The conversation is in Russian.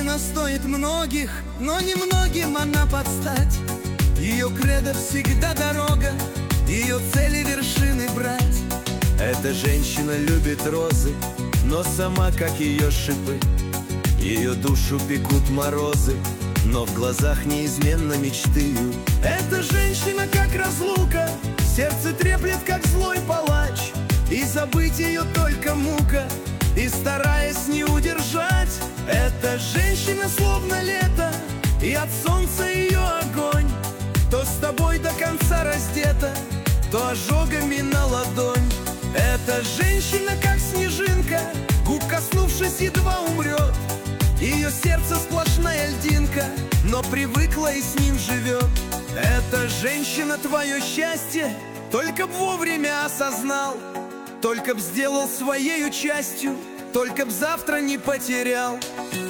женщина стоит многих, но немногим она подстать. Ее кредо всегда дорога, ее цели вершины брать. Эта женщина любит розы, но сама как ее шипы. Ее душу пекут морозы, но в глазах неизменно мечты. Эта женщина как разлука, сердце треплет как злой палач. И забыть ее только мука, и стараясь не удержать. Эта женщина словно лето, и от солнца ее огонь. То с тобой до конца раздета, то ожогами на ладонь. Эта женщина как снежинка, губ коснувшись едва умрет. Ее сердце сплошная льдинка, но привыкла и с ним живет. Эта женщина твое счастье, только б вовремя осознал, только б сделал своею частью, только б завтра не потерял.